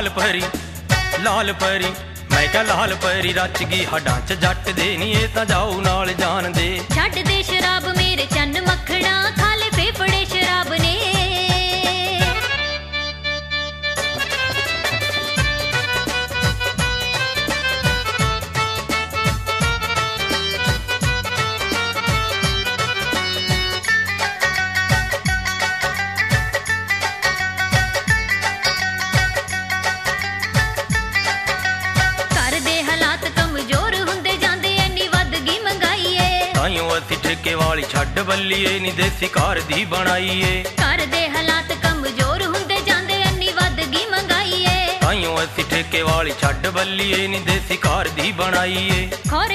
लाल परी मैं क्या लाल परी रच गई हड्डां च जट दे नी ये तां जाओ नाल जान दे। छड्ड दे शराब मेरे चन्न मखना खा ले फेफड़े शराब ने। ठेके वाली छड्ड बल्लीए नी देसी कार दी बनाईए। घर दे हालात कमजोर हुंदे जांदे इन्नी वध गी मंगाईए। ताइयों असी ठेके वाली छड्ड बल्लीए नी देसी कार दी बनाईए। खौर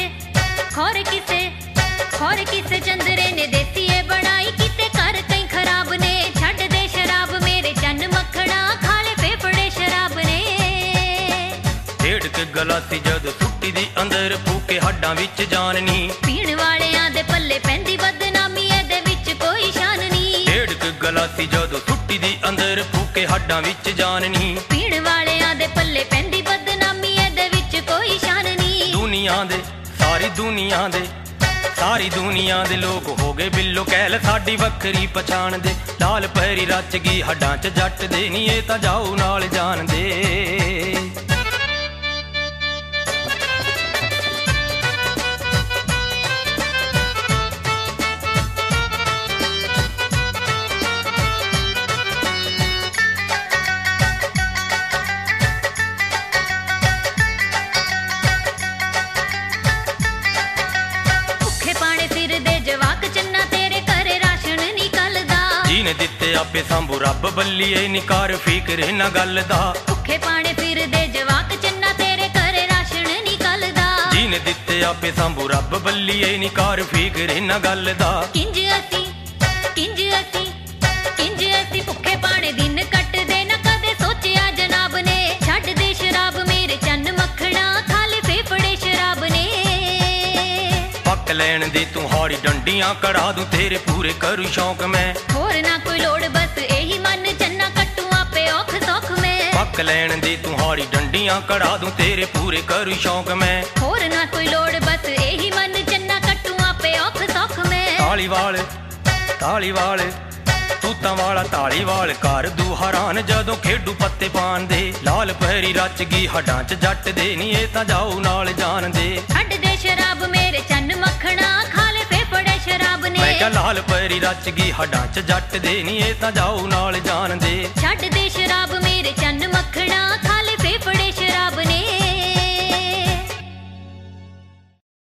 किसे चंदरे ने देसीए बनाई किते कर कई खराब ने। छड्ड दे शराब मेरे चन्न मखना खा ले फेफड़े शराब ने। ढेड़ के गलासी जद सुट्टी दी अंदर फूके हड्डां विच जान नी। पीण वालियां दे पल्ले पैंदी बदनामी एदे विच कोई शान नी। ढेड़ के गलासी जद सुट्टी दी अंदर फूके हड्डां विच जान नी। पीण वालियां दे पल्ले पैंदी बदनामी एदे विच कोई शान नी। सारी दुनिया दे लोग हो गए बिल्लो कैल साडी वखरी पछाण दे। लाल परी रच गई हड्डां च जट दे नी ये तां जाओ नाल जान दे। दिते आपे सांभू रब बल्लीए नी कर फिक्र न गल दा। भुखे पाने फिरदे जवाक चन्ना तेरे घरे राशन निकलदा। जीने दिते आपे सांभू रब बल्लीए नी कर फिक्र न गल दा। किंज असी भुखे पाने दिन कटदे न कदे सोचिया जनाब ने। छड्ड दे शराब मेरे चन्न मखना खा ले फेफड़े शराब ने। पक लैण दे तू हाड़ी डंडियां कढ़ा दूं तेरे पूरे करूं शौक मैं। होर ना कोई लोड़ बस यही मन चन्ना कट्टू आपे औख सौख में। पक लैण दे तू हाड़ी डंडियां कढ़ा दूं तेरे पूरे करूं शौक मैं। होर ना कोई लोड़ बस यही मन चन्ना कट्टू आपे औख सौख में। ताली वाल तूतां वाला ताली वाल कर दू हरान जदों खेडू पत्ते पान दे। लाल परी रच गई हड्डां च जट दे नी ये तां जाओ नाल जान दे। छड्ड दे शराब मेरे चन्न मखना खा ले फेफड़े शराब ने। मैं क्या लाल परी रच गई हड्डां च जट दे नी ये तां जाओ नाल जान दे। छड्ड दे शराब मेरे चन्न मखना